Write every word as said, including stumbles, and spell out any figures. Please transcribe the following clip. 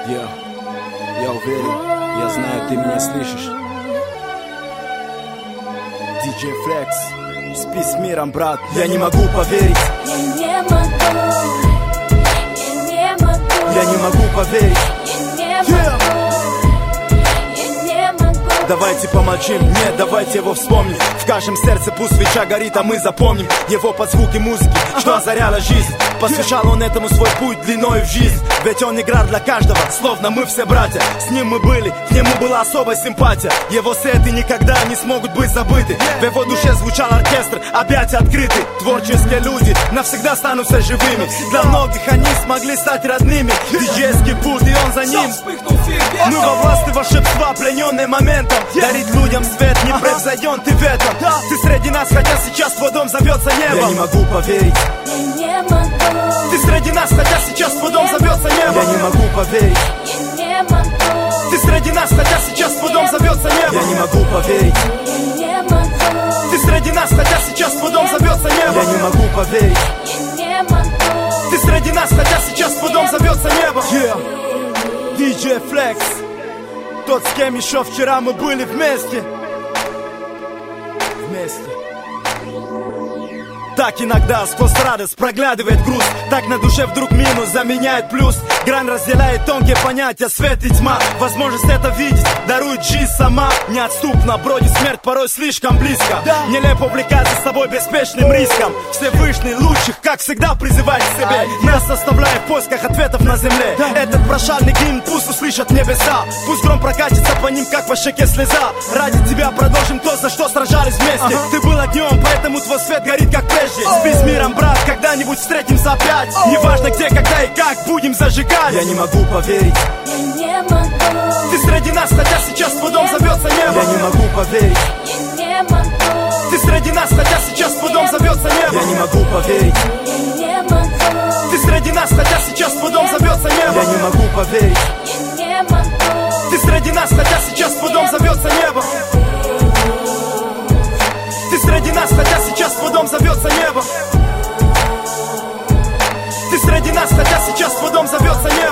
Я, я уверен, я знаю, ты меня слышишь. Диджей Flex, спи с миром, брат. Я не могу поверить. Я не могу, я не могу. Я не могу поверить. Я не могу, я не могу. Давайте помолчим, нет, давайте его вспомним. В каждом сердце пусть свеча горит, а мы запомним его под звуки музыки, что озаряла жизнь. Посвящал он этому свой путь длиною в жизнь. Ведь он играл для каждого, словно мы все братья. С ним мы были, к нему была особая симпатия. Его сеты никогда не смогут быть забыты. В его душе звучал оркестр, объятия открыты. Творческие люди навсегда останутся живыми. Для многих они смогли стать родными. Диджейский пульт, и он за ним. Мы во власти волшебства, плененные моментом. Дарить людям свет, не превзойден ты в этом. Ты среди нас, хотя сейчас твой дом зовется небом. Я не могу поверить. Я не могу. Ты среди нас, хотя сейчас твой дом зовется небом. Я не могу поверить. Я не могу. Ты среди нас, хотя сейчас твой дом зовется небом. Я не могу поверить. Я не могу. Ты среди нас, хотя сейчас твой дом зовется небом. Я не могу поверить. Я не могу. Ты среди нас, хотя сейчас твой дом зовется небом. Yeah. Диджей Flex, тот, с кем еще вчера мы были вместе. Вместе. Так иногда сквозь радость проглядывает груз. Так на душе вдруг минус заменяет плюс. Грань разделяет тонкие понятия, свет и тьма. Возможность это видеть дарует жизнь сама. Неотступно бродит смерть порой слишком близко. Нелепо увлекаться с тобой беспечным риском. Всевышний лучших, как всегда, призывает к себе. Нас оставляя в поисках ответов на земле. Этот прошальный гимн пусть услышат небеса. Пусть гром прокатится по ним, как по щеке слеза. Ради тебя продолжим то, за что сражались вместе. Ты был огнем, поэтому твой свет горит, как прежде. Спи с миром, брат, когда-нибудь встретимся опять. Неважно где, когда и как, будем зажигать. Я не могу поверить. Я не могу. Ты среди нас, хотя сейчас твой дом зовется небом. Я не могу поверить. Я не могу. Ты среди нас, хотя сейчас твой дом зовется небом. Я не могу поверить. Я не могу. Ты среди нас, хотя сейчас твой дом зовется небом. Я не могу поверить. Я не могу. Ты среди нас, хотя сейчас твой дом зовется небом. Ты среди нас, хотя сейчас твой дом зовется небом. Ты среди нас, хотя сейчас твой дом зовется небом.